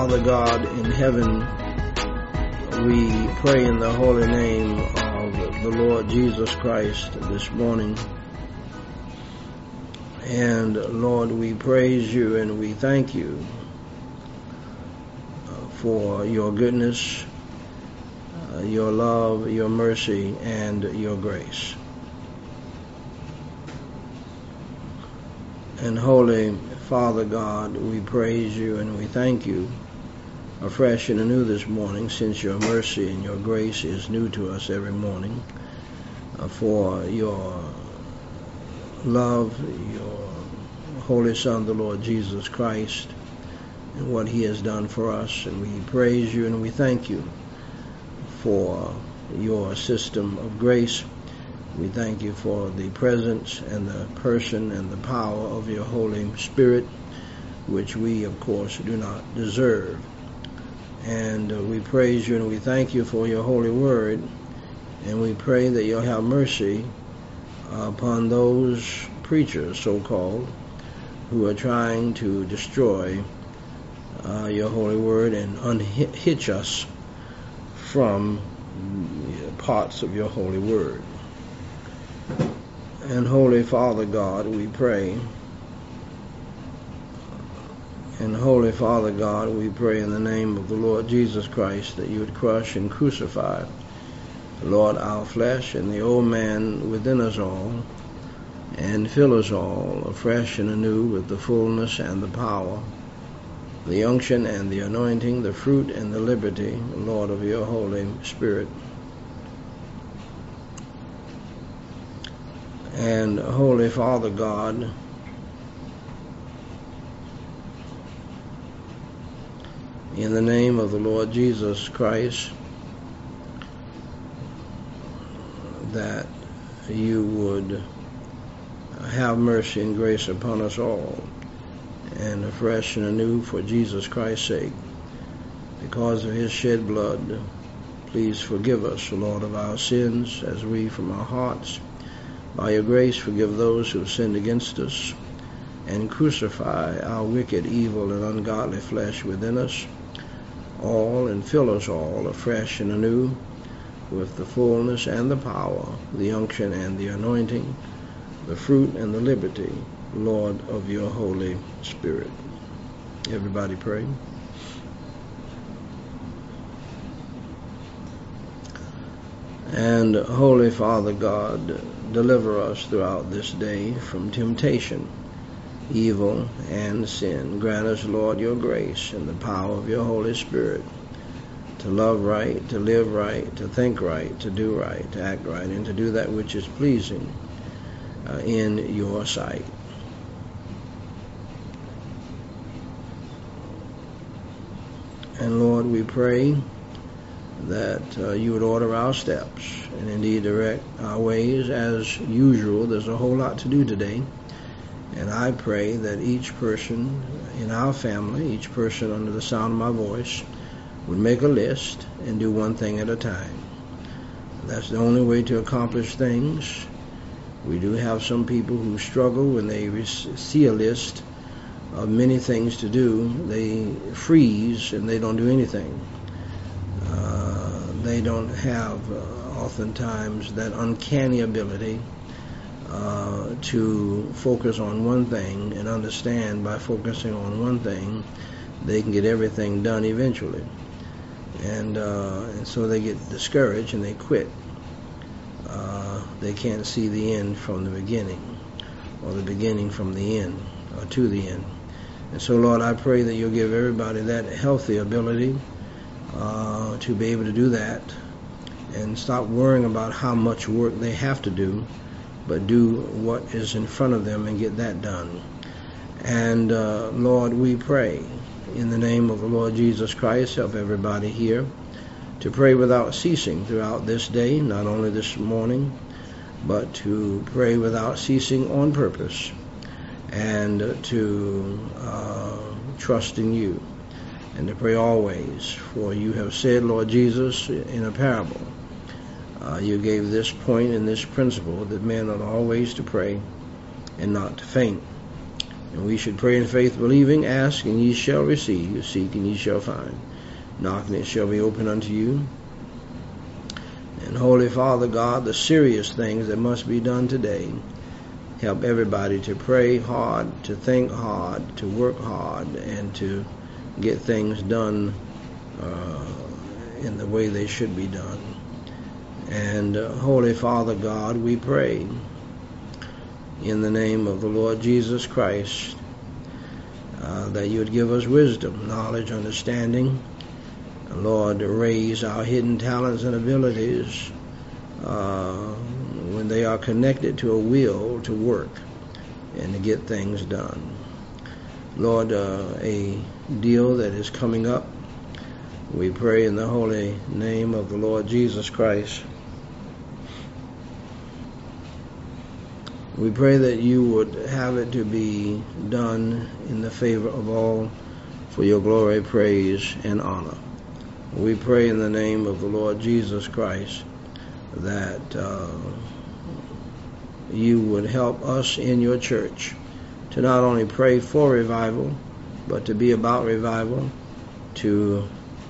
Father God in heaven, we pray in the holy name of the Lord Jesus Christ this morning. And Lord, we praise you and we thank you for your goodness, your love, your mercy, and your grace. And Holy Father God, we praise you and we thank you afresh and anew this morning, since your mercy and your grace is new to us every morning, for your love, your Holy Son, the Lord Jesus Christ, and what he has done for us. And we praise you and we thank you for your system of grace. We thank you for the presence and the person and the power of your Holy Spirit, which we, of course, do not deserve. And we praise you and we thank you for your holy word. And we pray that you'll have mercy upon those preachers, so-called, who are trying to destroy your holy word and unhitch us from parts of your holy word. And Holy Father God, we pray. And Holy Father God, we pray in the name of the Lord Jesus Christ that you would crush and crucify, Lord, our flesh and the old man within us all, and fill us all afresh and anew with the fullness and the power, the unction and the anointing, the fruit and the liberty, Lord, of your Holy Spirit. And Holy Father God, in the name of the Lord Jesus Christ, that you would have mercy and grace upon us all, and afresh and anew for Jesus Christ's sake, because of his shed blood, please forgive us, Lord, of our sins, as we from our hearts, by your grace, forgive those who have sinned against us, and crucify our wicked, evil, and ungodly flesh within us all, and fill us all afresh and anew with the fullness and the power, the unction and the anointing, the fruit and the liberty, Lord, of your Holy Spirit. Everybody pray. And Holy Father God, deliver us throughout this day from temptation, evil, and sin. Grant us, Lord, your grace and the power of your Holy Spirit to love right, to live right, to think right, to do right, to act right, and to do that which is pleasing in your sight. And Lord, we pray that you would order our steps and indeed direct our ways as usual. There's a whole lot to do today. And I pray that each person in our family, each person under the sound of my voice, would make a list and do one thing at a time. That's the only way to accomplish things. We do have some people who struggle when they see a list of many things to do. They freeze and they don't do anything. They don't have oftentimes that uncanny ability to focus on one thing and understand by focusing on one thing they can get everything done eventually. And so they get discouraged and they quit. They can't see the end from the beginning, or the beginning from the end, or to the end. And so, Lord, I pray that you'll give everybody that healthy ability to be able to do that, and stop worrying about how much work they have to do, but do what is in front of them and get that done. And Lord, we pray in the name of the Lord Jesus Christ, help everybody here to pray without ceasing throughout this day, not only this morning, but to pray without ceasing on purpose, and to trust in you, and to pray always. For you have said, Lord Jesus, in a parable, you gave this point and this principle, that men ought always to pray and not to faint. And we should pray in faith, believing, ask, and ye shall receive, seek, and ye shall find, knock, and it shall be opened unto you. And Holy Father God, the serious things that must be done today, help everybody to pray hard, to think hard, to work hard, and to get things done in the way they should be done. And Holy Father God, we pray in the name of the Lord Jesus Christ that you would give us wisdom, knowledge, understanding. Lord, raise our hidden talents and abilities when they are connected to a will to work and to get things done. Lord, a deal that is coming up, we pray in the holy name of the Lord Jesus Christ. We pray that you would have it to be done in the favor of all for your glory, praise, and honor. We pray in the name of the Lord Jesus Christ that you would help us in your church to not only pray for revival, but to be about revival, to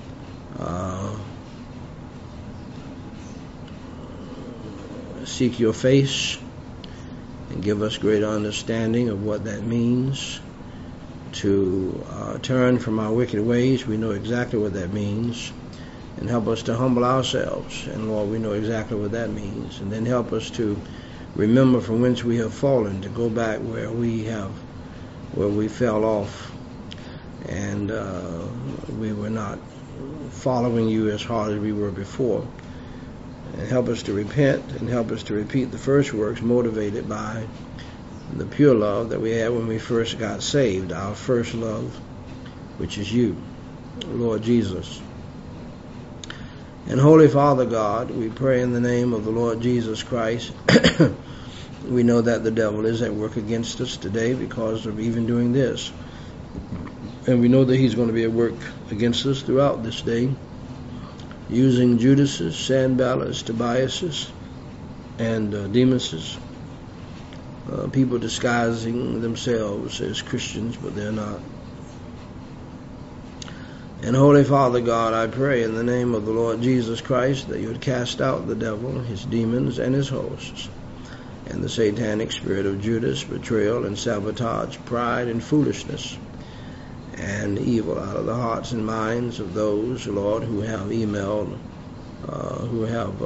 seek your face and give us greater understanding of what that means, to turn from our wicked ways. We know exactly what that means, and help us to humble ourselves, and Lord, we know exactly what that means. And then help us to remember from whence we have fallen, to go back where we fell off and we were not following you as hard as we were before. And help us to repent, and help us to repeat the first works, motivated by the pure love that we had when we first got saved, our first love, which is you, Lord Jesus. And Holy Father God, we pray in the name of the Lord Jesus Christ. We know that the devil is at work against us today because of even doing this. And we know that he's going to be at work against us throughout this day, using Judases, Sanballats, Tobiases, and Demuses, people disguising themselves as Christians, but they're not. And Holy Father God, I pray in the name of the Lord Jesus Christ that you would cast out the devil, his demons, and his hosts, and the satanic spirit of Judas, betrayal, and sabotage, pride, and foolishness, and evil out of the hearts and minds of those, Lord, who have emailed, who have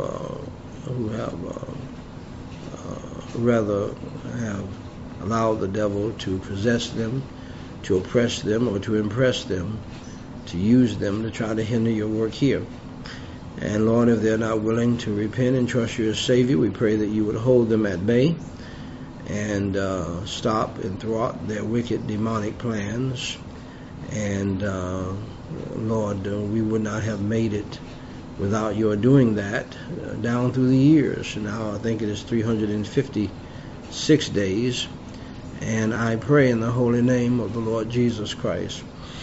allowed the devil to possess them, to oppress them, or to impress them, to use them to try to hinder your work here. And Lord, if they're not willing to repent and trust you as Savior, we pray that you would hold them at bay and stop and thwart their wicked demonic plans. And Lord, we would not have made it without your doing that down through the years. Now I think it is 356 days. And I pray in the holy name of the Lord Jesus Christ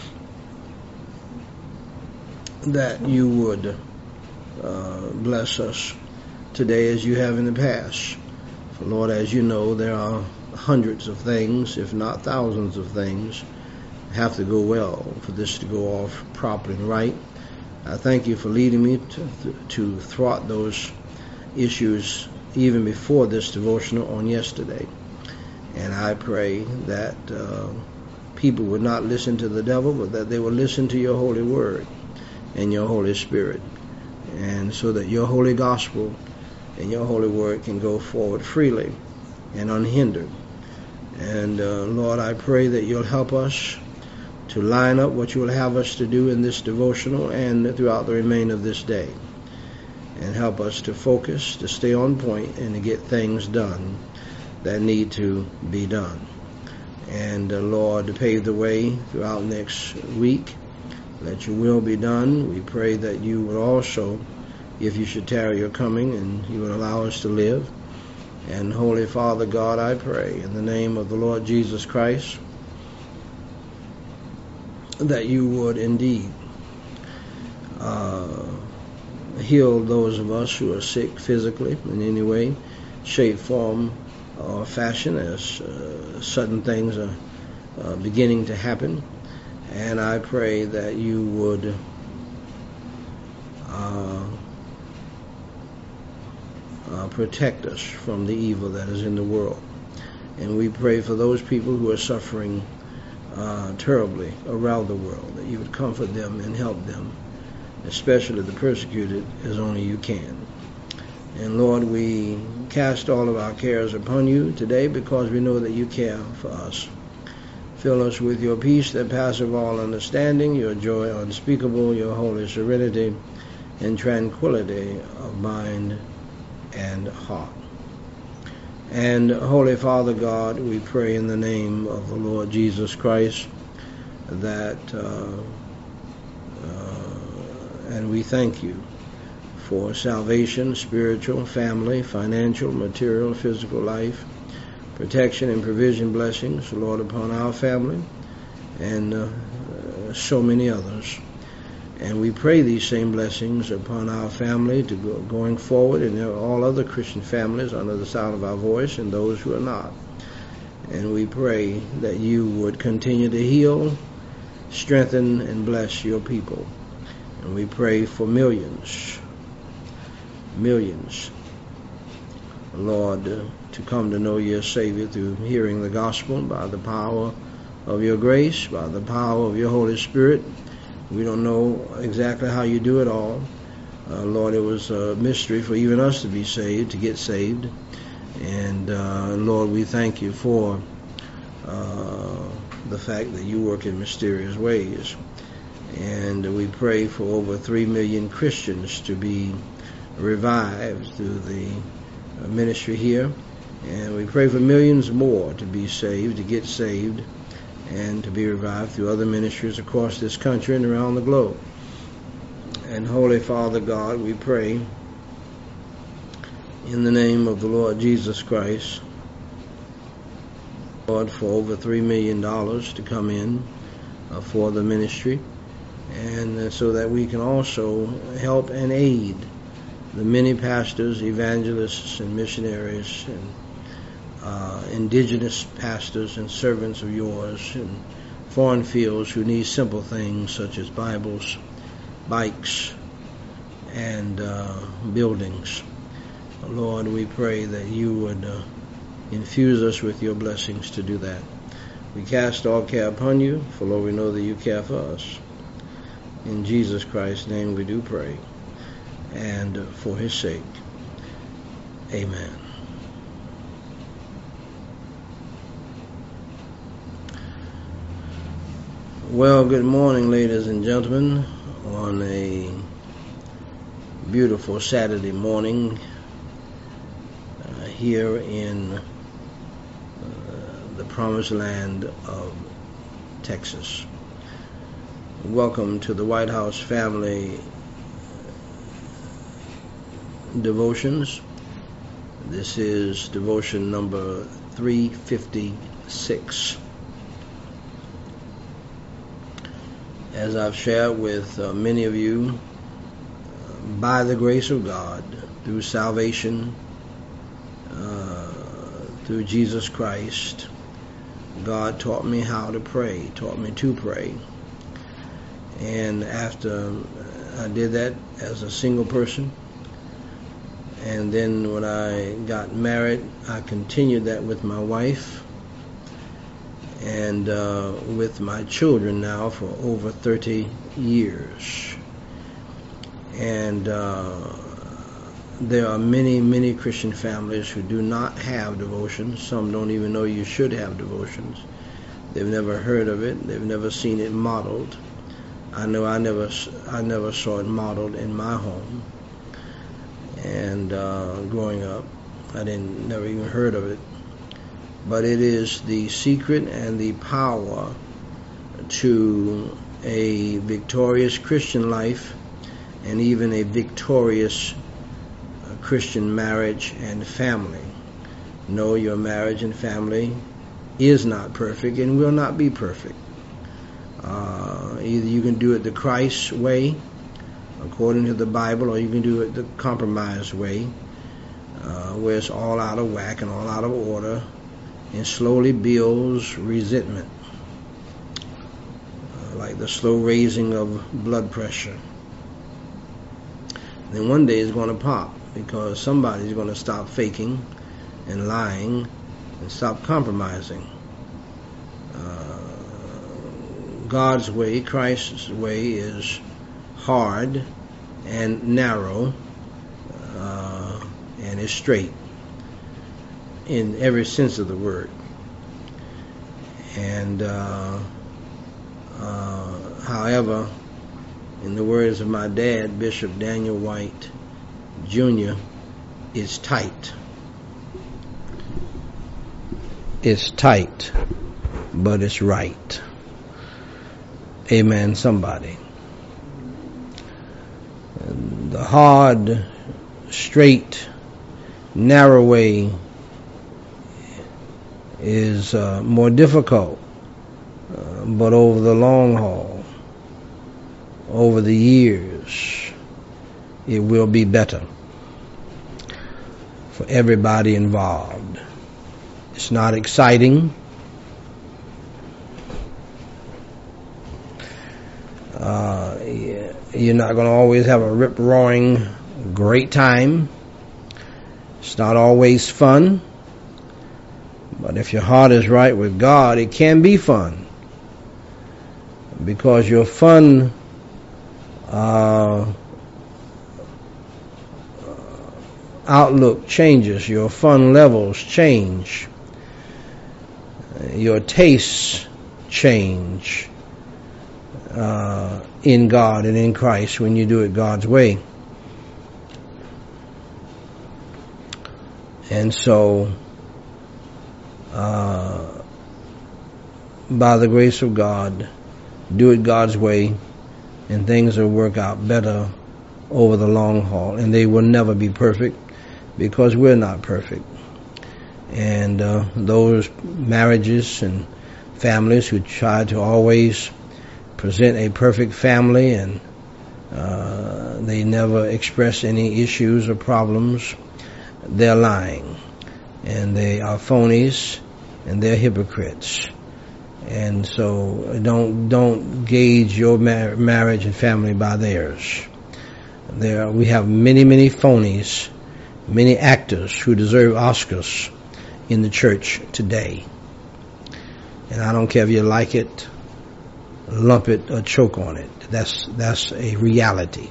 that you would bless us today as you have in the past. For Lord, as you know, there are hundreds of things, if not thousands of things, have to go well for this to go off properly and right. I thank you for leading me to thwart those issues even before this devotional on yesterday. And I pray that people would not listen to the devil, but that they will listen to your holy word and your Holy Spirit, and so that your holy gospel and your holy word can go forward freely and unhindered. And Lord, I pray that you'll help us to line up what you will have us to do in this devotional and throughout the remainder of this day, and help us to focus, to stay on point, and to get things done that need to be done. And Lord, to pave the way throughout next week, let your will be done. We pray that you would also, if you should tarry your coming, and you would allow us to live. And Holy Father God, I pray in the name of the Lord Jesus Christ that you would indeed heal those of us who are sick physically in any way, shape, form, or fashion, as sudden things are beginning to happen. And I pray that you would protect us from the evil that is in the world. And we pray for those people who are suffering terribly around the world, that you would comfort them and help them, especially the persecuted, as only you can. And Lord, we cast all of our cares upon you today because we know that you care for us. Fill us with your peace that passeth all understanding, your joy unspeakable, your holy serenity, and tranquility of mind and heart. And Holy Father God, we pray in the name of the Lord Jesus Christ that, and we thank you for salvation, spiritual, family, financial, material, physical life, protection and provision blessings, Lord, upon our family and so many others. And we pray these same blessings upon our family going forward, and all other Christian families under the sound of our voice, and those who are not. And we pray that you would continue to heal, strengthen, and bless your people. And we pray for millions, Lord, to come to know your Savior through hearing the gospel by the power of your grace, by the power of your Holy Spirit. We don't know exactly how you do it all. Lord, it was a mystery for even us to be saved, to get saved. And Lord, we thank you for the fact that you work in mysterious ways. And we pray for over 3 million Christians to be revived through the ministry here. And we pray for millions more to be saved, to get saved, and to be revived through other ministries across this country and around the globe. And Holy Father God, we pray in the name of the Lord Jesus Christ, Lord, for over $3 million to come in for the ministry, and so that we can also help and aid the many pastors, evangelists, and missionaries, and indigenous pastors and servants of yours in foreign fields who need simple things such as Bibles, bikes, and buildings. Lord, we pray that you would infuse us with your blessings to do that. We cast all care upon you, for Lord, we know that you care for us. In Jesus Christ's name we do pray, and for his sake, amen. Well, good morning, ladies and gentlemen, on a beautiful Saturday morning here in the promised land of Texas. Welcome to the White House Family Devotions. This is devotion number 356. As I've shared with many of you, by the grace of God, through salvation, through Jesus Christ, God taught me how to pray, taught me to pray. And after I did that as a single person, and then when I got married, I continued that with my wife, and with my children now for over 30 years. And there are many, many Christian families who do not have devotions. Some don't even know you should have devotions. They've never heard of it. They've never seen it modeled. I know I never saw it modeled in my home. And growing up, I never even heard of it. But it is the secret and the power to a victorious Christian life, and even a victorious Christian marriage and family. No, your marriage and family is not perfect and will not be perfect. Either you can do it the Christ way, according to the Bible, or you can do it the compromise way, where it's all out of whack and all out of order, and slowly builds resentment. like the slow raising of blood pressure. Then one day it's going to pop, because somebody's going to stop faking and lying and stop compromising. God's way, Christ's way, is hard and narrow and is straight in every sense of the word. And however, in the words of my dad, Bishop Daniel White Jr., it's tight. It's tight, but it's right. Amen, somebody. The hard, straight, narrow way is more difficult, but over the long haul, over the years, it will be better for everybody involved. It's not exciting. You're not going to always have a rip-roaring great time. It's not always fun. But if your heart is right with God, it can be fun. Because your fun outlook changes. Your fun levels change. Your tastes change in God and in Christ when you do it God's way. And so, by the grace of God, do it God's way, and things will work out better over the long haul. And they will never be perfect, because we're not perfect. And those marriages and families who try to always present a perfect family and they never express any issues or problems, they're lying. And they are phonies, and they're hypocrites. And so don't gauge your marriage and family by theirs. We have many phonies, many actors who deserve Oscars in the church today. And I don't care if you like it, lump it, or choke on it. That's a reality.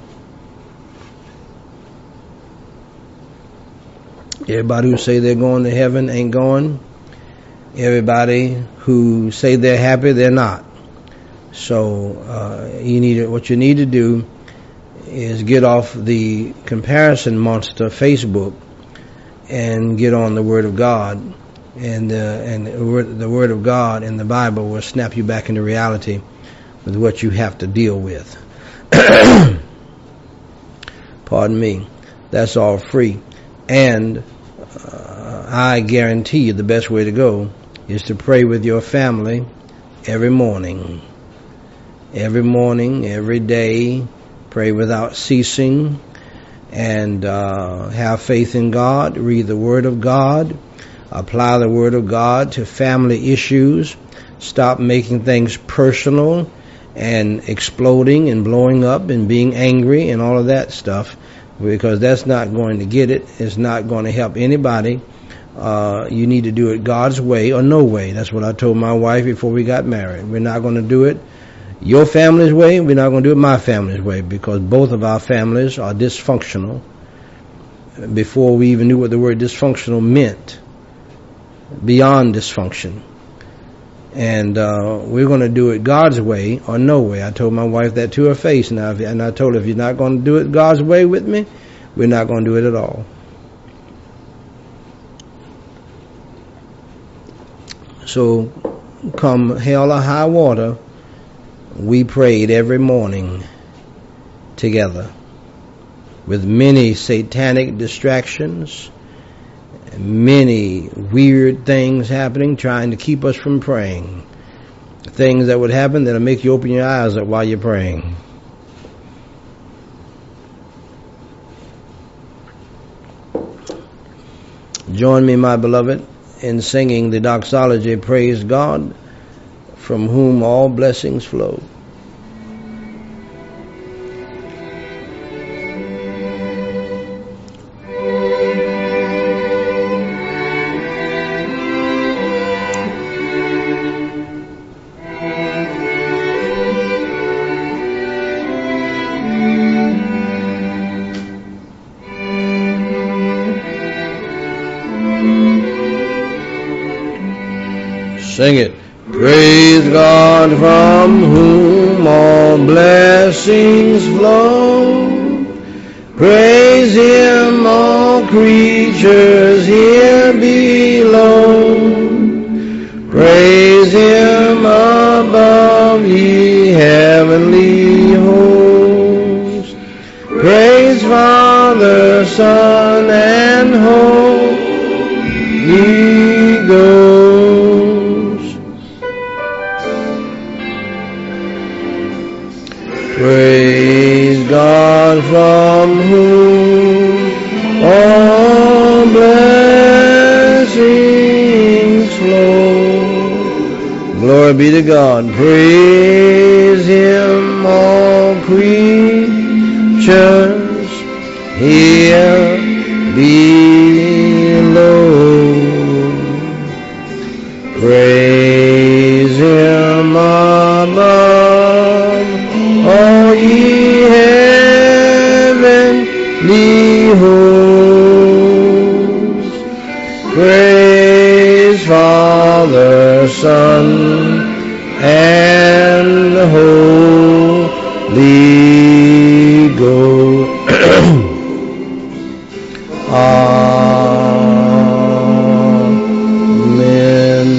Everybody who say they're going to heaven ain't going. Everybody who say they're happy, they're not. So what you need to do is get off the comparison monster Facebook and get on the Word of God, and the Word of God in the Bible will snap you back into reality with what you have to deal with. Pardon me. That's all free. And I guarantee you the best way to go is to pray with your family every morning. Every morning, every day, pray without ceasing, and have faith in God, read the Word of God, apply the Word of God to family issues, stop making things personal and exploding and blowing up and being angry and all of that stuff, because that's not going to get it. It's not going to help anybody. You need to do it God's way or no way. That's what I told my wife before we got married. We're not going to do it your family's way. We're not going to do it my family's way, because both of our families are dysfunctional before we even knew what the word dysfunctional meant, beyond dysfunction. And we're going to do it God's way or no way. I told my wife that to her face. And I told her, if you're not going to do it God's way with me, we're not going to do it at all. So come hell or high water, we prayed every morning together with many satanic distractions, many weird things happening, trying to keep us from praying. Things that would happen that'll make you open your eyes up while you're praying. Join me, my beloved, in singing the doxology, Praise God from whom all blessings flow. Sing it. Praise God from whom all blessings flow. Praise Him, all creatures here below. Praise Him above, ye heavenly hosts. Praise Father, Son, and Holy Ghost. Praise God from whom all blessings flow. Glory be to God. Praise Him, all creatures here below. Praise Him above, all ye heavenly hosts. Praise Father, Son, and Holy Ghost. Amen.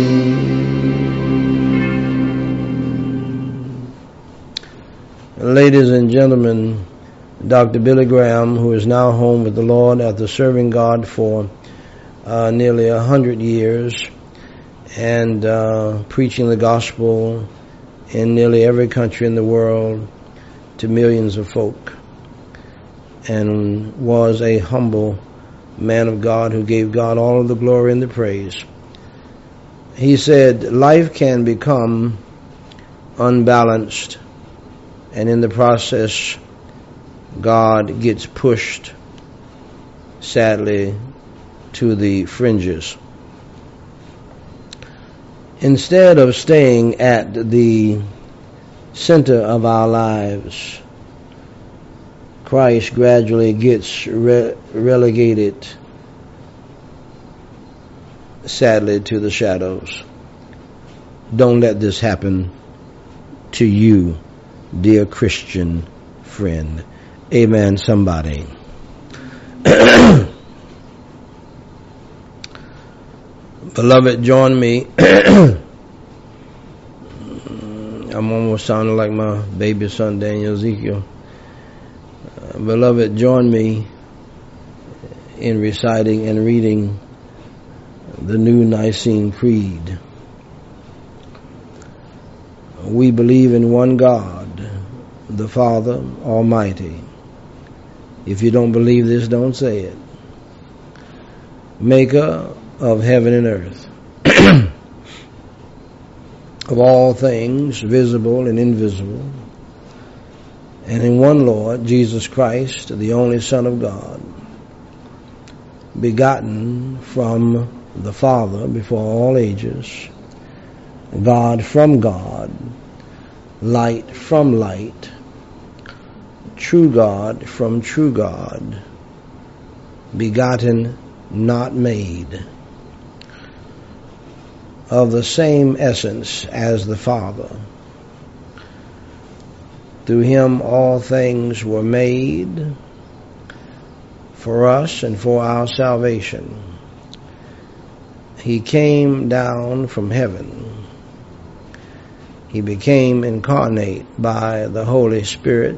Ladies and gentlemen, Dr. Billy Graham, who is now home with the Lord after serving God for nearly 100 years and preaching the gospel in nearly every country in the world to millions of folk, and was a humble man of God who gave God all of the glory and the praise. He said, life can become unbalanced, and in the process, God gets pushed, sadly, to the fringes. Instead of staying at the center of our lives, Christ gradually gets relegated, sadly, to the shadows. Don't let this happen to you, dear Christian friend. Amen, somebody. Beloved, join me. I'm almost sounding like my baby son, Daniel Ezekiel. Beloved, join me in reciting and reading the New Nicene Creed. We believe in one God, the Father Almighty. If you don't believe this, don't say it. Maker of heaven and earth, of all things, visible and invisible, and in one Lord, Jesus Christ, the only Son of God, begotten from the Father before all ages, God from God, light from light, true God from true God, begotten, not made, of the same essence as the Father. Through Him all things were made for us and for our salvation. He came down from heaven. He became incarnate by the Holy Spirit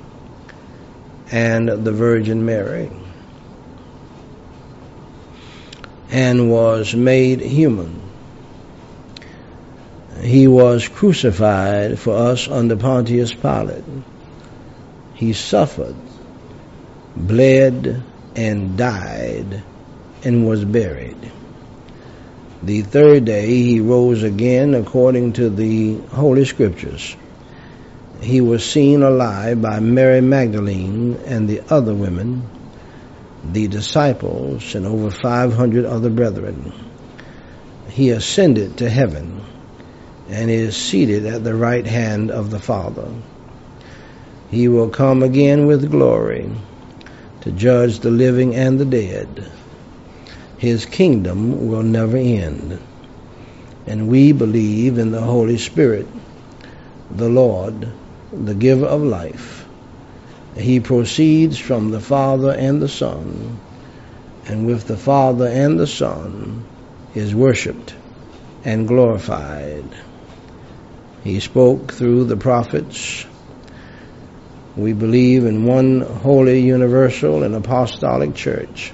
and the Virgin Mary, and was made human. He was crucified for us under Pontius Pilate. He suffered, bled, and died, and was buried. The third day he rose again according to the Holy Scriptures. He was seen alive by Mary Magdalene and the other women, the disciples, and over 500 other brethren. He ascended to heaven and is seated at the right hand of the Father. He will come again with glory to judge the living and the dead. His kingdom will never end. And we believe in the Holy Spirit, the Lord, the giver of life. He proceeds from the Father and the Son, and with the Father and the Son is worshipped and glorified. He spoke through the prophets. We believe in one holy, universal, and apostolic church.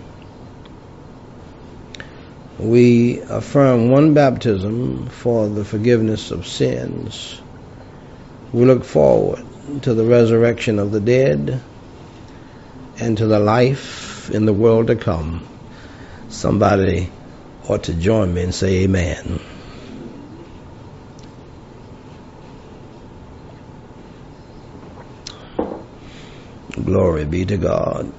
We affirm one baptism for the forgiveness of sins. We look forward to the resurrection of the dead and to the life in the world to come. Somebody ought to join me and say amen. Glory be to God.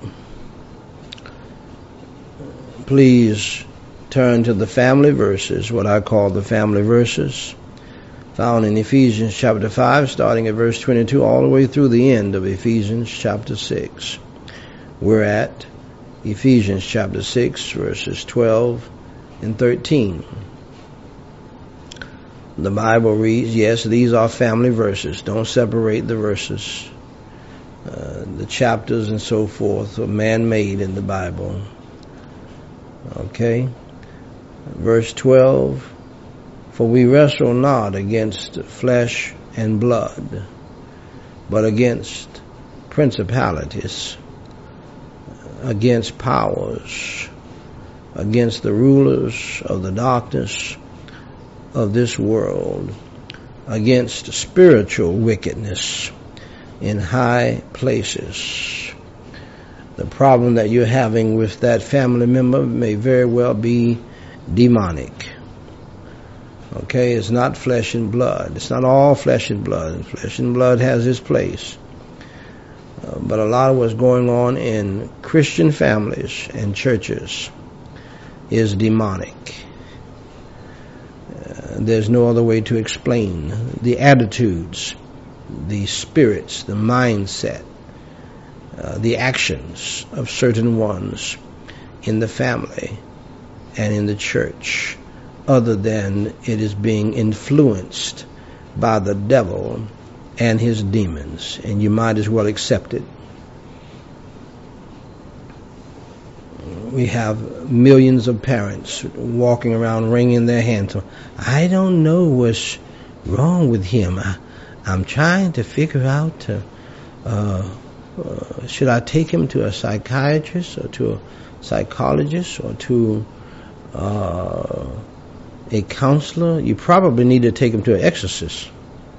Please turn to the family verses, what I call the family verses, found in Ephesians chapter 5, starting at verse 22, all the way through the end of Ephesians chapter 6. We're at Ephesians chapter 6, verses 12 and 13. The Bible reads, yes, these are family verses. Don't separate the verses. The chapters and so forth are man-made in the Bible. Okay? Verse 12, for we wrestle not against flesh and blood, but against principalities, against powers, against the rulers of the darkness of this world, against spiritual wickedness in high places. The problem that you're having with that family member may very well be demonic. Okay, it's not flesh and blood. It's not all flesh and blood. Flesh and blood has its place. But a lot of what's going on in Christian families and churches is demonic. There's no other way to explain the attitudes, the spirits, the mindset, the actions of certain ones in the family and in the church, other than it is being influenced by the devil and his demons, and you might as well accept it. We have millions of parents walking around wringing their hands. I don't know what's wrong with him. I'm trying to figure out, should I take him to a psychiatrist or to a psychologist or to a counselor? You probably need to take him to an exorcist.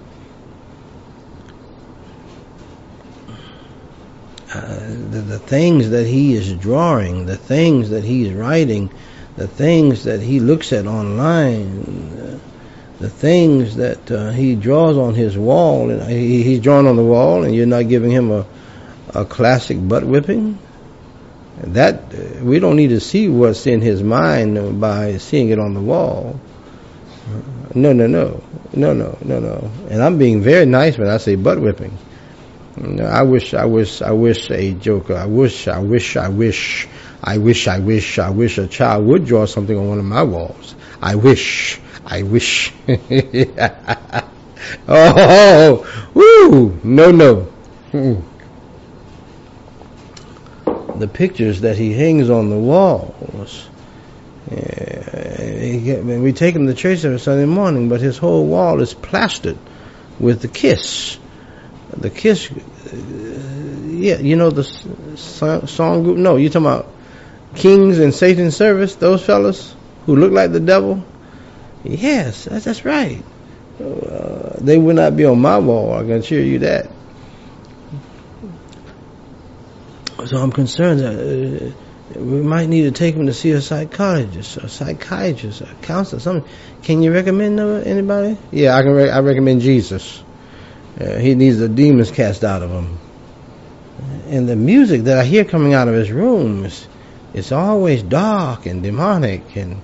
The things that he is drawing, the things that he is writing, the things that he looks at online, the things that he draws on his wall, and he's drawn on the wall, and you're not giving him a classic butt whipping. That we don't need to see what's in his mind by seeing it on the wall. No. And I'm being very nice when I say butt whipping. I wish a joker. I wish a child would draw something on one of my walls. I wish. Oh, woo! No. The pictures that he hangs on the walls. We take him to church every Sunday morning, but his whole wall is plastered with the kiss. The Kiss, you know the song group? No, you're talking about Kings in Satan's Service, those fellas who look like the devil? Yes, that's right. They would not be on my wall, I can assure you that. So I'm concerned that We might need to take him to see a psychologist, a psychiatrist, a counselor, something. Can you recommend anybody? Yeah, I recommend Jesus. He needs the demons cast out of him. And the music that I hear coming out of his room it's always dark and demonic and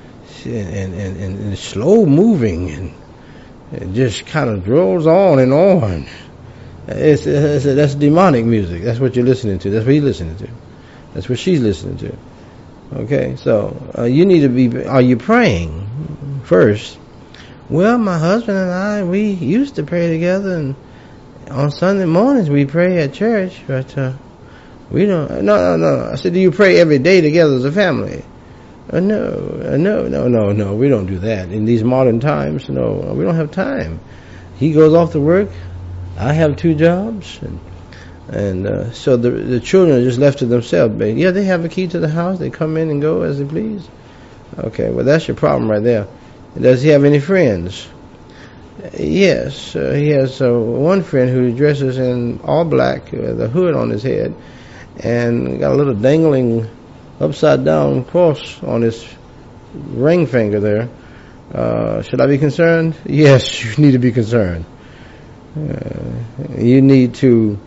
slow moving, and it just kind of rolls on and on. That's demonic music. That's what you're listening to. That's what he's listening to. That's what she's listening to. Okay, so you need to be. Are you praying first? Well, my husband and I, we used to pray together, and on Sunday mornings we pray at church, but we don't. No. I said, do you pray every day together as a family? No. We don't do that in these modern times. No, we don't have time. He goes off to work. I have 2 jobs, and so the children are just left to themselves. But yeah, they have a key to the house. They come in and go as they please. Okay, well, that's your problem right there. Does he have any friends? Yes, he has one friend who dresses in all black with a hood on his head and got a little dangling upside down cross on his ring finger there. Should I be concerned? Yes, you need to be concerned. You need to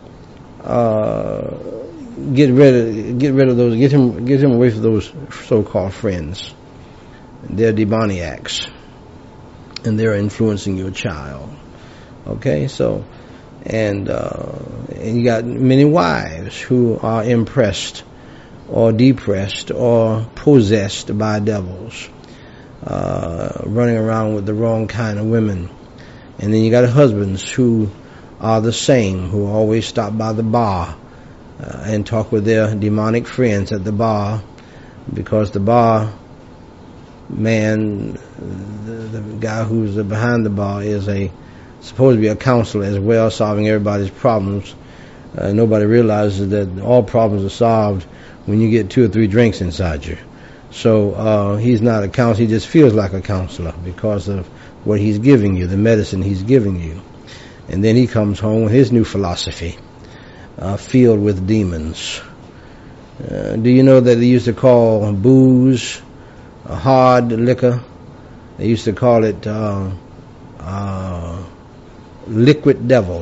get rid of those. Get him away from those so-called friends. They're demoniacs, and they're influencing your child. Okay, so and you got many wives who are impressed or depressed or possessed by devils, running around with the wrong kind of women. And then you got husbands who are the same, who always stop by the bar and talk with their demonic friends at the bar, because the bar man, the guy who's behind the bar, is supposed to be a counselor as well, solving everybody's problems. Nobody realizes that all problems are solved when you get 2 or 3 drinks inside you. So he's not a counselor. He just feels like a counselor because of what he's giving you, the medicine he's giving you. And then he comes home with his new philosophy, filled with demons. Do you know that they used to call booze hard liquor? They used to call it liquid devil.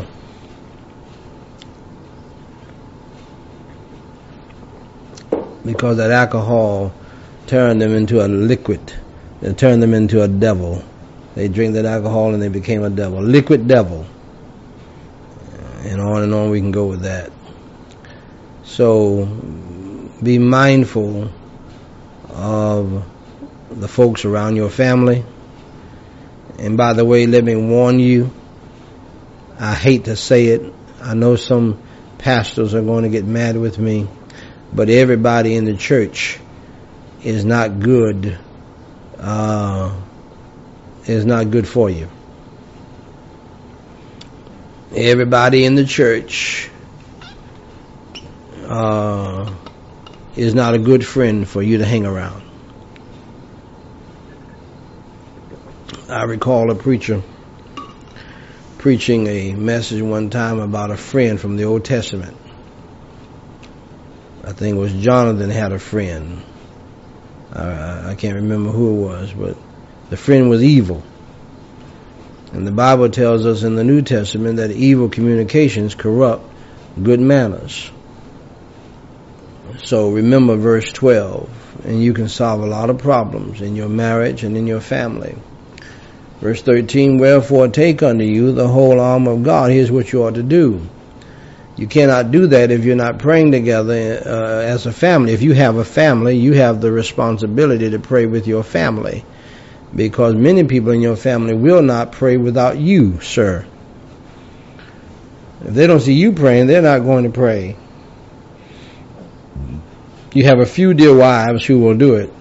Because that alcohol turned them into a liquid. It turned them into a devil. They drink that alcohol and they became a devil. Liquid devil. And on we can go with that. So be mindful of the folks around your family. And by the way, let me warn you, I hate to say it. I know some pastors are going to get mad with me, but everybody in the church is not good. Is not good for you. Everybody in the church is not a good friend for you to hang around. I recall a preacher preaching a message one time about a friend from the Old Testament. I think it was Jonathan had a friend. I can't remember who it was, but the friend was evil. And the Bible tells us in the New Testament that evil communications corrupt good manners. So remember verse 12, and you can solve a lot of problems in your marriage and in your family. Verse 13, wherefore take unto you the whole armor of God. Here's what you ought to do. You cannot do that if you're not praying together as a family. If you have a family, you have the responsibility to pray with your family, because many people in your family will not pray without you, sir. If they don't see you praying, they're not going to pray. You have a few dear wives who will do it.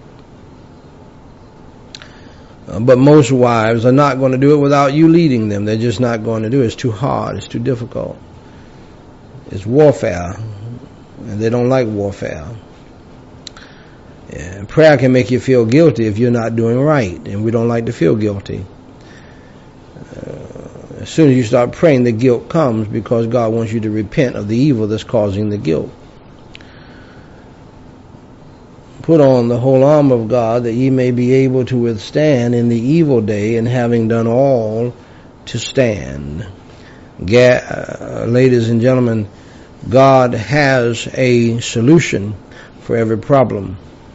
But most wives are not going to do it without you leading them. They're just not going to do it. It's too hard. It's too difficult. It's warfare. And they don't like warfare. Yeah, prayer can make you feel guilty if you're not doing right. And we don't like to feel guilty. As soon as you start praying, the guilt comes because God wants you to repent of the evil that's causing the guilt. put on the whole armor of God, that ye may be able to withstand in the evil day, and having done all, to stand. Ladies and gentlemen, God has a solution for every problem.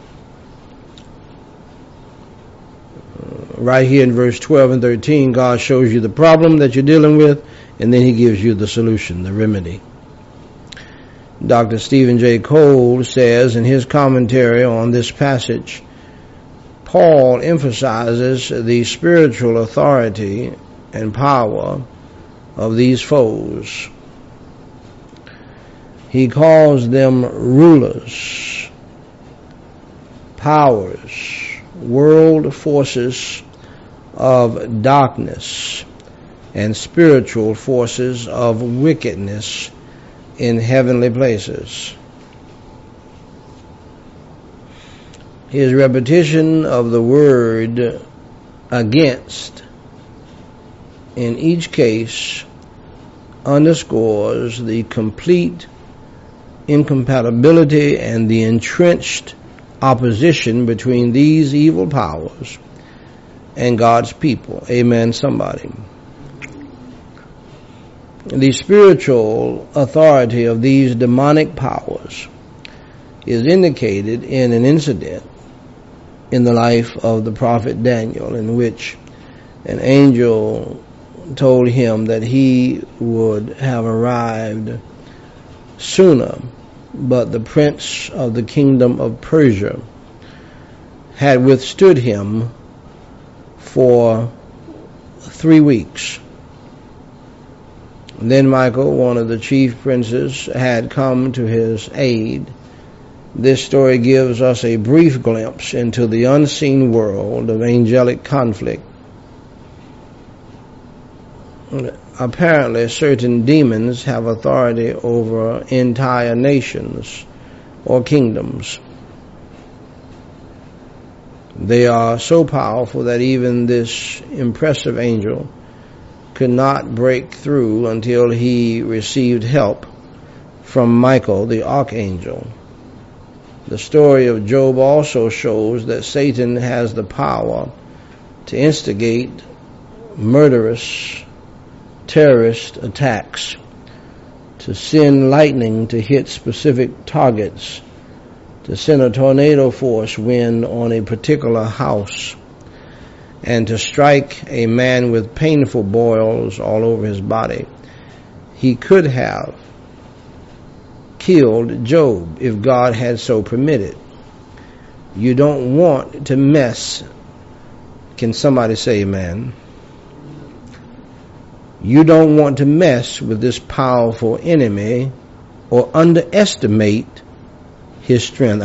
Right here in verse 12 and 13, God shows you the problem that you're dealing with, and then he gives you the solution, the remedy. Dr. Stephen J. Cole says in his commentary on this passage, Paul emphasizes the spiritual authority and power of these foes. He calls them rulers, powers, world forces of darkness, and spiritual forces of wickedness in heavenly places. His repetition of the word against in each case underscores the complete incompatibility and the entrenched opposition between these evil powers and God's people. Amen, somebody. The spiritual authority of these demonic powers is indicated in an incident in the life of the prophet Daniel, in which an angel told him that he would have arrived sooner, but the prince of the kingdom of Persia had withstood him for 3 weeks. Then Michael, one of the chief princes, had come to his aid. This story gives us a brief glimpse into the unseen world of angelic conflict. Apparently, certain demons have authority over entire nations or kingdoms. They are so powerful that even this impressive angel could not break through until he received help from Michael, the archangel. The story of Job also shows that Satan has the power to instigate murderous terrorist attacks, to send lightning to hit specific targets, to send a tornado force wind on a particular house, and to strike a man with painful boils all over his body. He could have killed Job if God had so permitted. You don't want to mess. Can somebody say amen? You don't want to mess with this powerful enemy or underestimate his strength.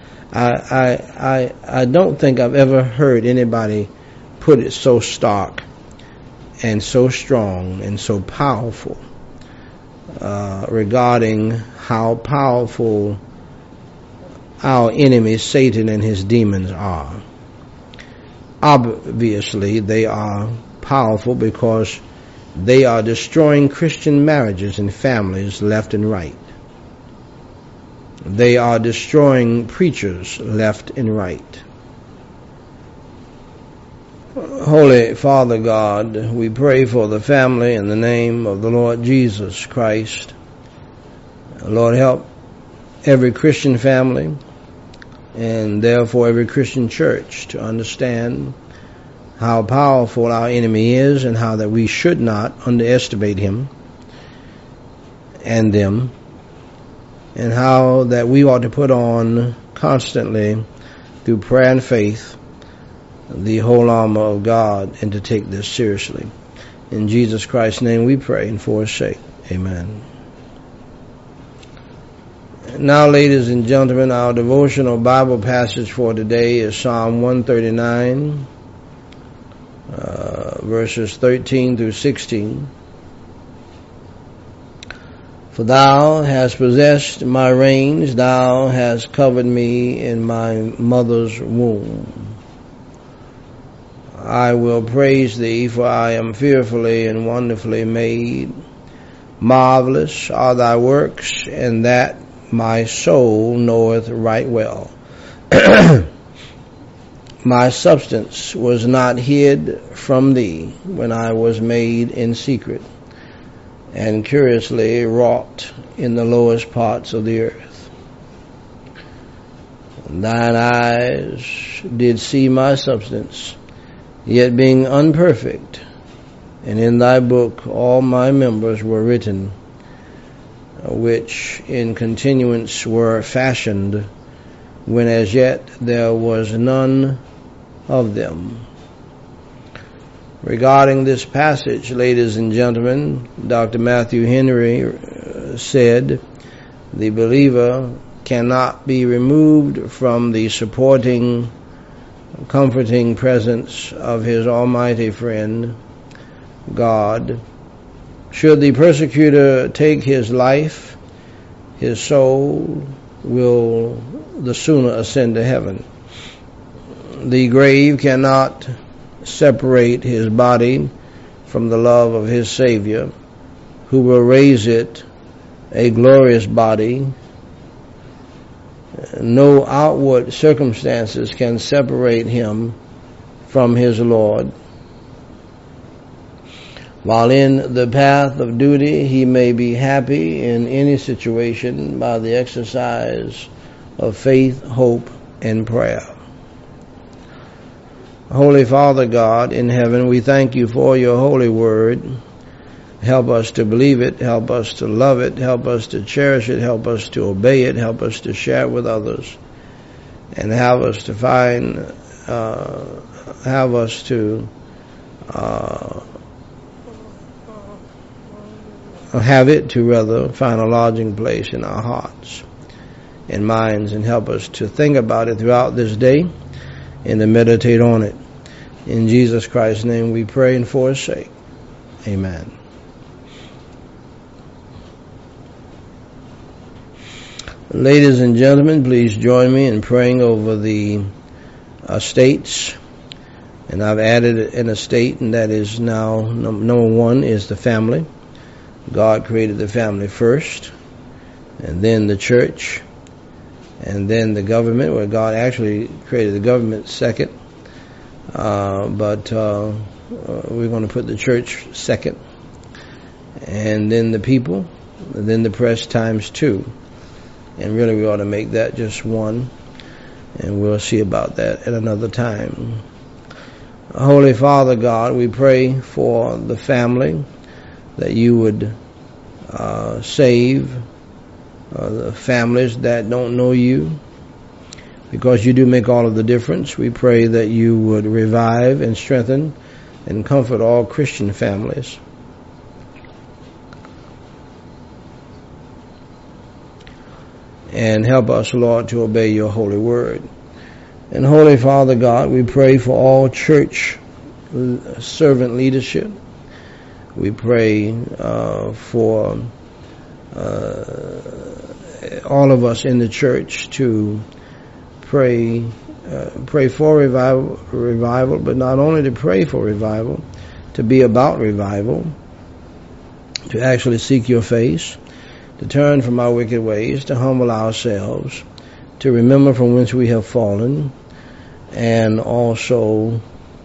I don't think I've ever heard anybody put it so stark and so strong and so powerful regarding how powerful our enemy Satan and his demons are. Obviously, they are powerful because they are destroying Christian marriages and families left and right. They are destroying preachers left and right. Holy Father God, we pray for the family in the name of the Lord Jesus Christ. Lord, help every Christian family and therefore every Christian church to understand how powerful our enemy is and how that we should not underestimate him and them, and how that we ought to put on constantly through prayer and faith the whole armor of God, and to take this seriously. In Jesus Christ's name we pray, and for his sake, amen. Now, ladies and gentlemen, our devotional Bible passage for today is Psalm 139, verses 13 through 16. For thou hast possessed my reins, thou hast covered me in my mother's womb. I will praise thee, for I am fearfully and wonderfully made. Marvelous are thy works, and that my soul knoweth right well. My substance was not hid from thee when I was made in secret and curiously wrought in the lowest parts of the earth. Thine eyes did see my substance, yet being unperfect, and in thy book all my members were written, which in continuance were fashioned, when as yet there was none of them. Regarding this passage, ladies and gentlemen, Dr. Matthew Henry said, the believer cannot be removed from the supporting, comforting presence of his almighty friend, God. Should the persecutor take his life, his soul will the sooner ascend to heaven. The grave cannot separate his body from the love of his Savior, who will raise it a glorious body. No outward circumstances can separate him from his Lord. While in the path of duty, he may be happy in any situation by the exercise of faith, hope, and prayer. Holy Father God in heaven, we thank you for your holy word. Help us to believe it, help us to love it, help us to cherish it, help us to obey it, help us to share it with others, and have us to find a lodging place in our hearts and minds, and help us to think about it throughout this day and to meditate on it. In Jesus Christ's name we pray and for his sake. Amen. Ladies and gentlemen, please join me in praying over the estates. And I've added an estate, and that is now, number one is the family. God created the family first, and then the church, and then the government, where God actually created the government second. But we're going to put the church second, and then the people, and then the press times two. And really we ought to make that just one, and we'll see about that at another time. Holy Father God, we pray for the family, that you would save the families that don't know you, because you do make all of the difference. We pray that you would revive and strengthen and comfort all Christian families. And help us, Lord, to obey your holy word. And Holy Father God, we pray for all church servant leadership. We pray for all of us in the church to pray for revival, but not only to pray for revival, to be about revival, to actually seek your face, to turn from our wicked ways, to humble ourselves, to remember from whence we have fallen, and also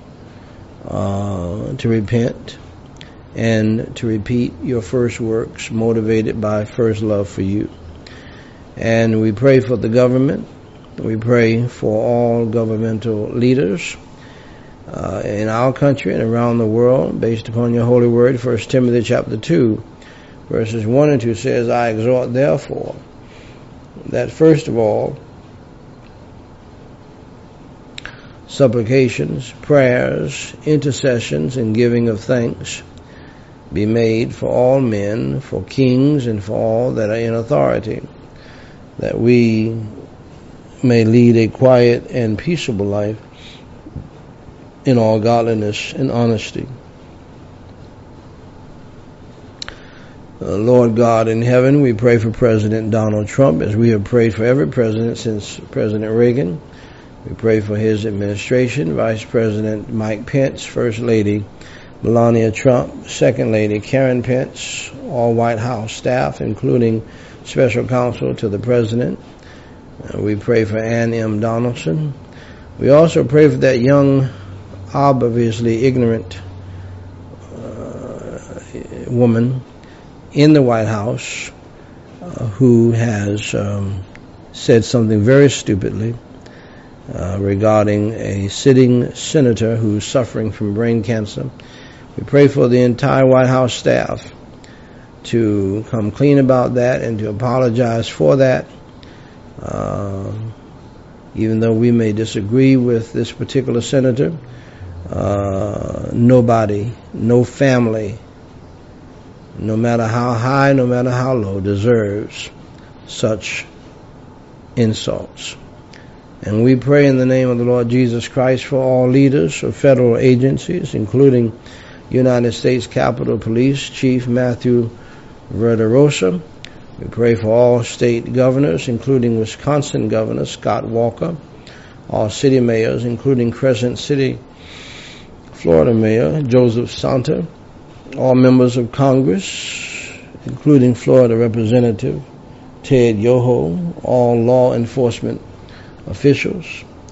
to repent and to repeat your first works, motivated by first love for you. And we pray for the government. We pray for all governmental leaders in our country and around the world, based upon your holy word. 1 Timothy chapter 2, verses 1 and 2 says, I exhort therefore that first of all supplications, prayers, intercessions, and giving of thanks be made for all men, for kings, and for all that are in authority, that we may lead a quiet and peaceable life in all godliness and honesty. Lord God in heaven, we pray for President Donald Trump, as we have prayed for every president since President Reagan. We pray for his administration, Vice President Mike Pence, First Lady Melania Trump, Second Lady Karen Pence, all White House staff, including Special Counsel to the President, We pray for Ann M. Donaldson. We also pray for that young, obviously ignorant woman in the White House who has said something very stupidly regarding a sitting senator who's suffering from brain cancer. We pray for the entire White House staff to come clean about that and to apologize for that. Even though we may disagree with this particular senator, nobody, no family, no matter how high, no matter how low, deserves such insults. And we pray in the name of the Lord Jesus Christ for all leaders of federal agencies, including United States Capitol Police Chief Matthew Verderosa. We pray for all state governors, including Wisconsin Governor Scott Walker, all city mayors, including Crescent City, Florida Mayor Joseph Santa, all members of Congress, including Florida Representative Ted Yoho, all law enforcement officials,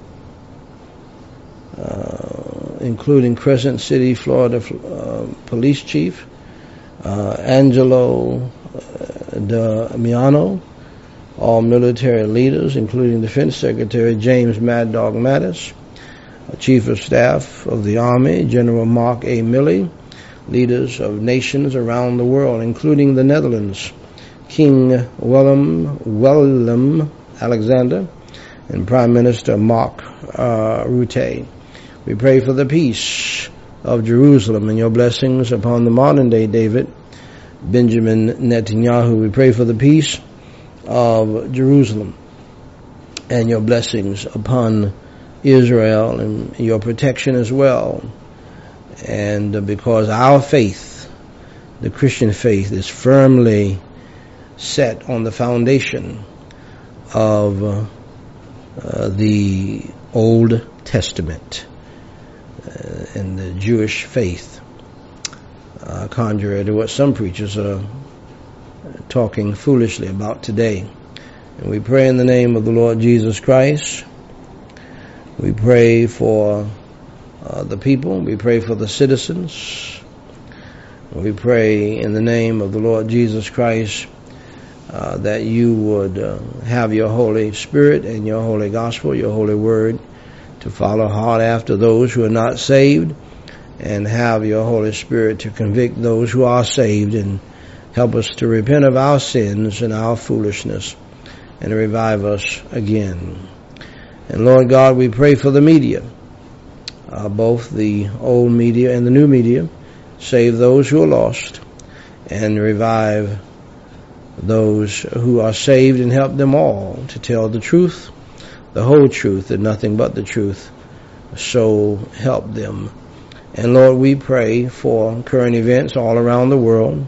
including Crescent City, Florida Police Chief Angelo Damiano, all military leaders, including Defense Secretary James Mad Dog Mattis, Chief of Staff of the Army General Mark A. Milley, leaders of nations around the world, including the Netherlands, King Willem Alexander, and Prime Minister Mark Rutte. We pray for the peace of Jerusalem and your blessings upon the modern day David, Benjamin Netanyahu. We pray for the peace of Jerusalem and your blessings upon Israel and your protection as well. And because our faith, the Christian faith, is firmly set on the foundation of the Old Testament and the Jewish faith, contrary to what some preachers are talking foolishly about today. And we pray in the name of the Lord Jesus Christ. We pray for the people. We pray for the citizens. We pray in the name of the Lord Jesus Christ that you would have your Holy Spirit and your Holy Gospel, your Holy Word, to follow hard after those who are not saved, and have your Holy Spirit to convict those who are saved and help us to repent of our sins and our foolishness and revive us again. And Lord God, we pray for the media, both the old media and the new media. Save those who are lost and revive those who are saved, and help them all to tell the truth, the whole truth, and nothing but the truth. So help them. And Lord, we pray for current events all around the world.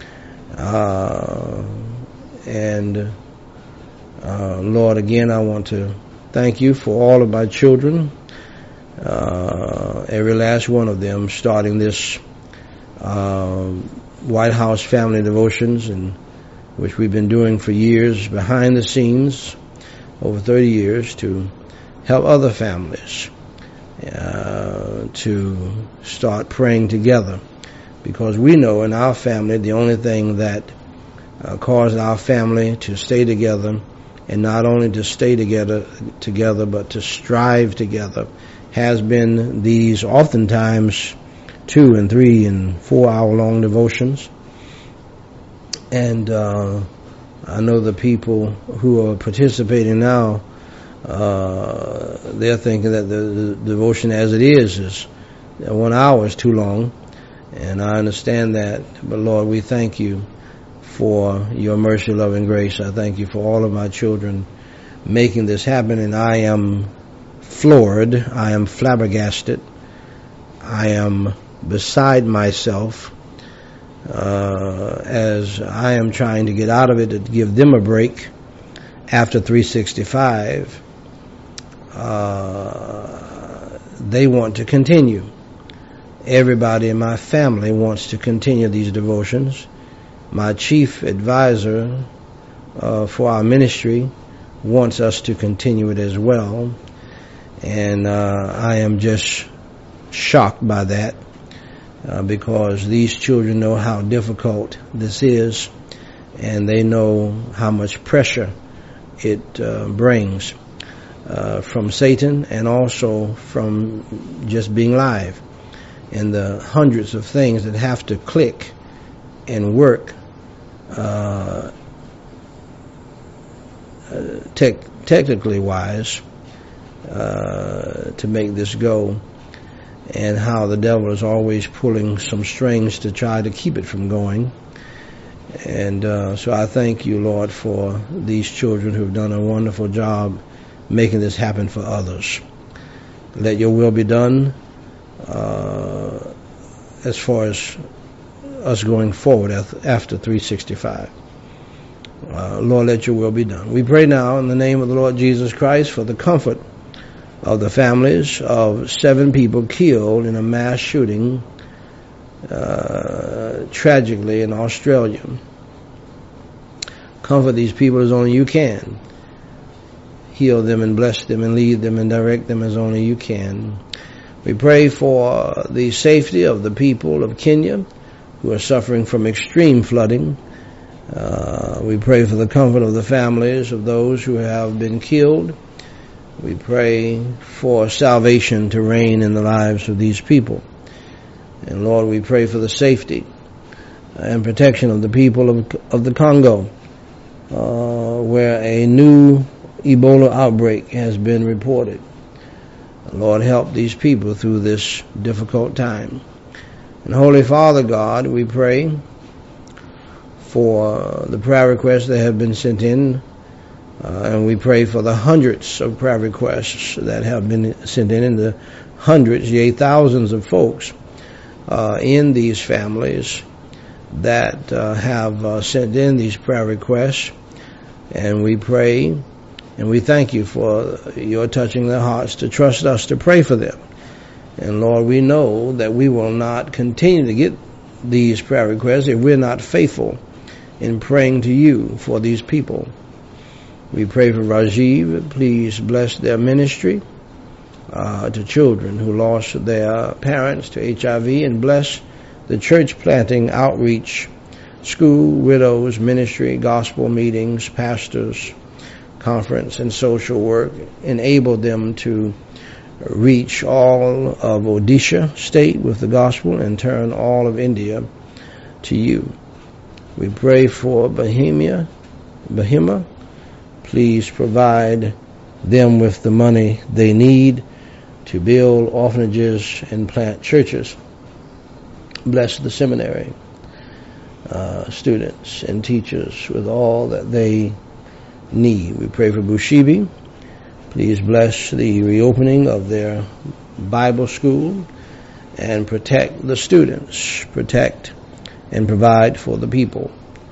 Lord, again, I want to thank you for all of my children, every last one of them, starting this White House Family Devotions, and which we've been doing for years behind the scenes, over 30 years, to help other families to start praying together. Because we know in our family, the only thing that caused our family to stay together, and not only to stay together, but to strive together, has been these oftentimes 2 and 3 and 4 hour long devotions. And I know the people who are participating now, they're thinking that the devotion as it is 1 hour is too long. And I understand that. But Lord, we thank you for your mercy, love, and grace. I thank you for all of my children making this happen. And I am floored. I am flabbergasted. I am beside myself as I am trying to get out of it, to give them a break after 365. They want to continue. Everybody in my family wants to continue these devotions. My chief advisor for our ministry wants us to continue it as well. And I am just shocked by that because these children know how difficult this is, and they know how much pressure it brings from Satan and also from just being live, and the hundreds of things that have to click and work technically wise to make this go, and how the devil is always pulling some strings to try to keep it from going. And so I thank you, Lord, for these children who have done a wonderful job making this happen for others. Let your will be done as far as us going forward after 365. Lord, let your will be done. We pray now in the name of the Lord Jesus Christ for the comfort of the families of 7 people killed in a mass shooting tragically in Australia. Comfort these people as only you can. Heal them and bless them and lead them and direct them as only you can. We pray for the safety of the people of Kenya who are suffering from extreme flooding. We pray for the comfort of the families of those who have been killed. We pray for salvation to reign in the lives of these people. And Lord, we pray for the safety and protection of the people of the Congo, where a new Ebola outbreak has been reported. Lord, help these people through this difficult time. And Holy Father God, we pray for the prayer requests that have been sent in, and we pray for the hundreds of prayer requests that have been sent in, and the hundreds, yea, thousands of folks in these families that have sent in these prayer requests. And we pray and we thank you for your touching their hearts to trust us to pray for them. And Lord, we know that we will not continue to get these prayer requests if we're not faithful in praying to you for these people. We pray for Rajiv. Please bless their ministry to children who lost their parents to HIV, and bless the church planting outreach, school, widows, ministry, gospel meetings, pastors, conference, and social work. Enable them to reach all of Odisha state with the gospel and turn all of India to you. We pray for Bahima. Please provide them with the money they need to build orphanages and plant churches. Bless the seminary students and teachers with all that they need. We pray for Bushibi. Please bless the reopening of their Bible school and protect the students, protect and provide for the people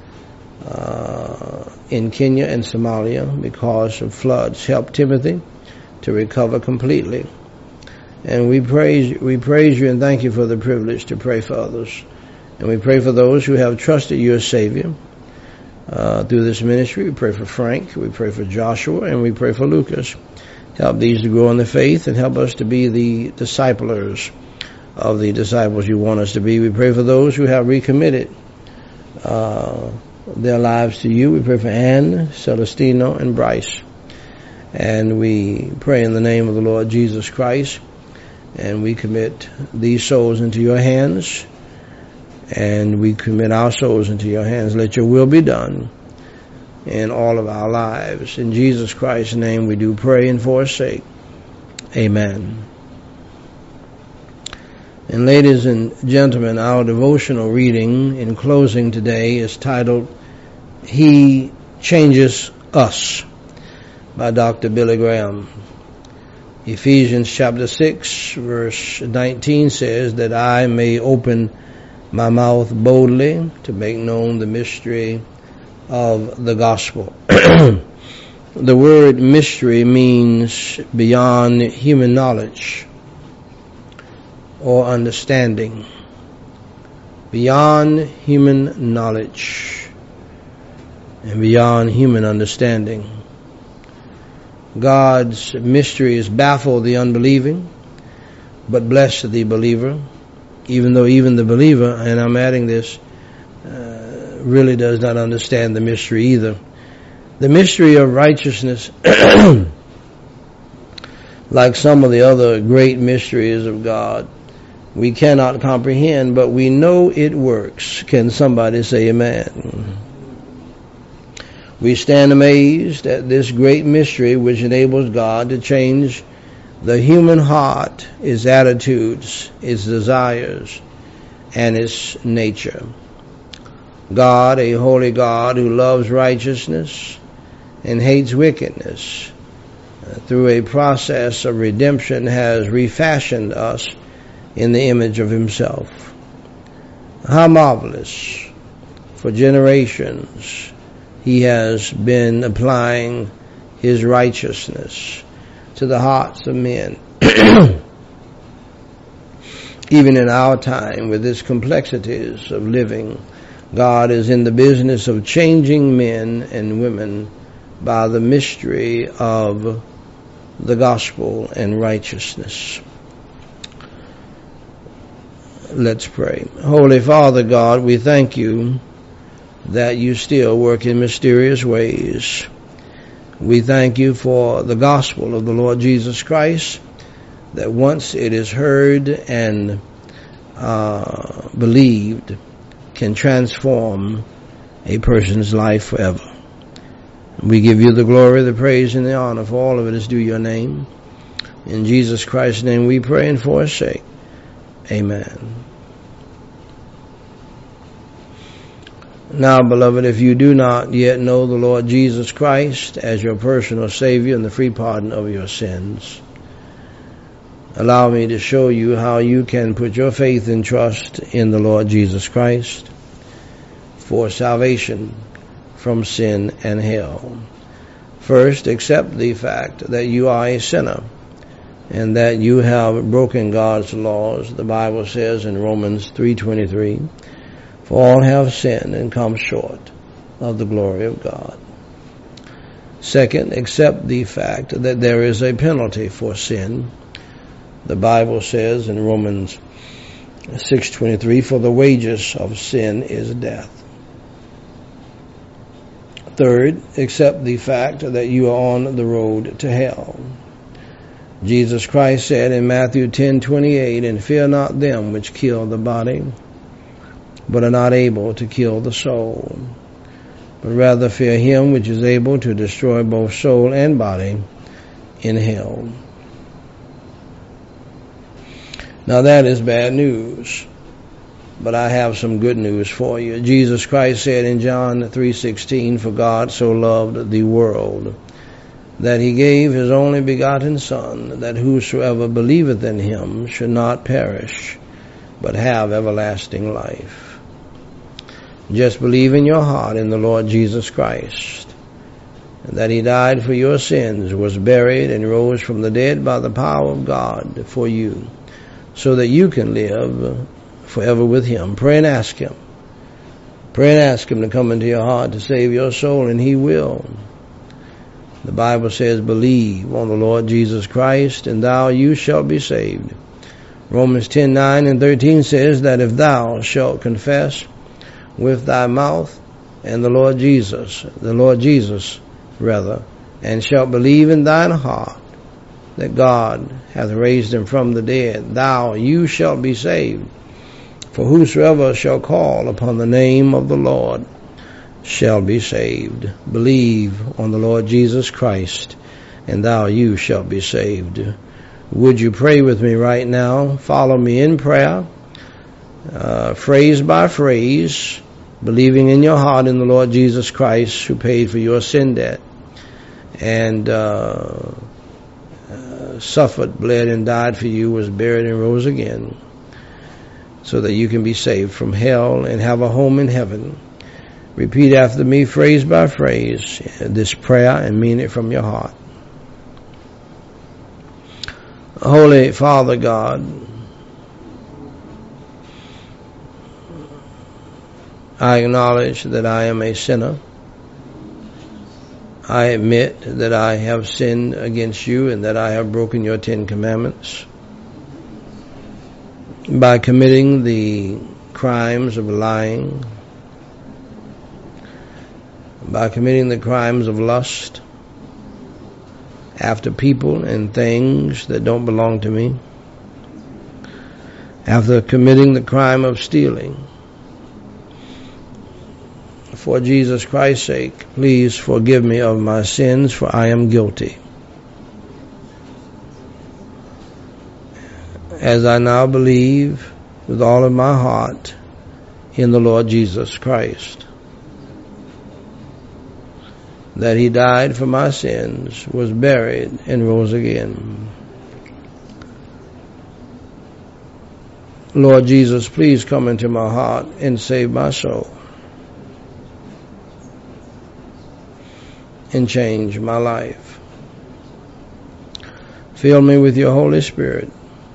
in Kenya and Somalia because of floods. Help Timothy to recover completely. And we praise you and thank you for the privilege to pray for others. And we pray for those who have trusted you as Savior through this ministry. We pray for Frank, we pray for Joshua, and we pray for Lucas. Help these to grow in the faith and help us to be the disciplers of the disciples you want us to be. We pray for those who have recommitted their lives to you. We pray for Ann, Celestino, and Bryce. And we pray in the name of the Lord Jesus Christ, and we commit these souls into your hands, and we commit our souls into your hands. Let your will be done in all of our lives. In Jesus Christ's name we do pray and forsake. Amen. And ladies and gentlemen, our devotional reading in closing today is titled, He Changes Us, by Dr. Billy Graham. Ephesians chapter 6 verse 19 says that I may open my mouth boldly to make known the mystery of the gospel. The word mystery means beyond human knowledge or understanding. Beyond human knowledge and beyond human understanding. God's mysteries baffle the unbelieving, but bless the believer, even though even the believer, and I'm adding this, really does not understand the mystery either. The mystery of righteousness, like some of the other great mysteries of God, we cannot comprehend, but we know it works. Can somebody say amen? We stand amazed at this great mystery which enables God to change the human heart, its attitudes, its desires, and its nature. God, a holy God who loves righteousness and hates wickedness, through a process of redemption has refashioned us in the image of himself. How marvelous! For generations he has been applying his righteousness to the hearts of men. Even in our time, with its complexities of living, God is in the business of changing men and women by the mystery of the gospel and righteousness. Let's pray. Holy Father God, we thank you that you still work in mysterious ways. We thank you for the gospel of the Lord Jesus Christ, that once it is heard and believed, can transform a person's life forever. We give you the glory, the praise, and the honor, for all of it is due your name. In Jesus Christ's name we pray and for his sake. Amen. Now, beloved, if you do not yet know the Lord Jesus Christ as your personal Savior and the free pardon of your sins, allow me to show you how you can put your faith and trust in the Lord Jesus Christ for salvation from sin and hell. First, accept the fact that you are a sinner and that you have broken God's laws. The Bible says in Romans 3:23, for all have sinned and come short of the glory of God. Second, accept the fact that there is a penalty for sin. The Bible says in Romans 6:23, for the wages of sin is death. Third, accept the fact that you are on the road to hell. Jesus Christ said in Matthew 10:28, and fear not them which kill the body, but are not able to kill the soul, but rather fear him which is able to destroy both soul and body in hell. Now that is bad news, but I have some good news for you. Jesus Christ said in John 3:16, for God so loved the world that he gave his only begotten Son, that whosoever believeth in him should not perish, but have everlasting life. Just believe in your heart in the Lord Jesus Christ, and that he died for your sins, was buried, and rose from the dead by the power of God for you, so that you can live forever with him. Pray and ask him. Pray and ask him to come into your heart to save your soul, and he will. The Bible says, believe on the Lord Jesus Christ, and you shalt be saved. Romans 10:9 and 13 says that if thou shalt confess with thy mouth and the Lord Jesus, and shalt believe in thine heart that God hath raised him from the dead, you shalt be saved. For whosoever shall call upon the name of the Lord shall be saved. Believe on the Lord Jesus Christ, and you shall be saved. Would you pray with me right now? Follow me in prayer, phrase by phrase, believing in your heart in the Lord Jesus Christ, who paid for your sin debt and suffered, bled, and died for you, was buried and rose again, so that you can be saved from hell and have a home in heaven. Repeat after me, phrase by phrase, this prayer, and mean it from your heart. Holy Father God, I acknowledge that I am a sinner. I admit that I have sinned against you and that I have broken your 10 commandments by committing the crimes of lying, by committing the crimes of lust after people and things that don't belong to me, after committing the crime of stealing. For Jesus Christ's sake, please forgive me of my sins, for I am guilty. As I now believe with all of my heart in the Lord Jesus Christ, that He died for my sins, was buried, and rose again. Lord Jesus, please come into my heart and save my soul and change my life. Fill me with your Holy Spirit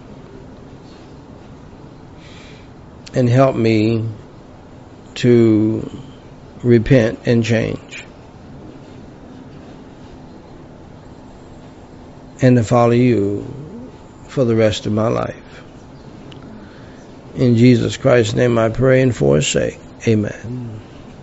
and help me to repent and change and to follow you for the rest of my life. In Jesus Christ's name I pray and for His sake. Amen.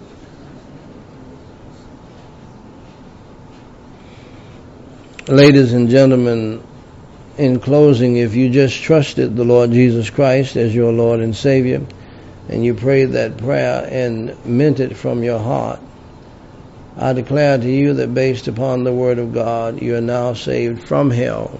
Ladies and gentlemen, in closing, if you just trusted the Lord Jesus Christ as your Lord and Savior, and you prayed that prayer and meant it from your heart, I declare to you that based upon the Word of God, you are now saved from hell,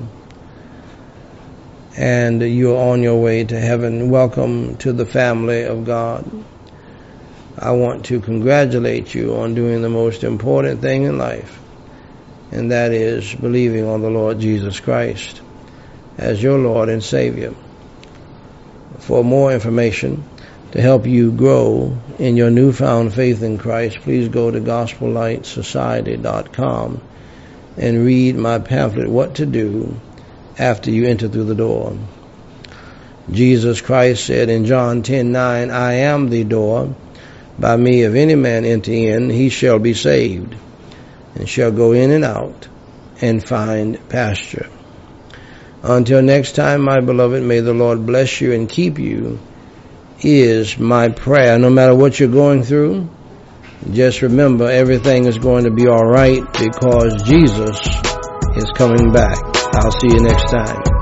and you are on your way to heaven. Welcome to the family of God. I want to congratulate you on doing the most important thing in life, and that is believing on the Lord Jesus Christ as your Lord and Savior. For more information to help you grow in your newfound faith in Christ, please go to GospelLightSociety.com and read my pamphlet, What to Do After You Enter Through the Door. Jesus Christ said in John 10:9, I am the door. By me, if any man enter in, he shall be saved, and shall go in and out and find pasture. Until next time, my beloved, may the Lord bless you and keep you, is my prayer. No matter what you're going through, just remember everything is going to be all right because Jesus is coming back. I'll see you next time.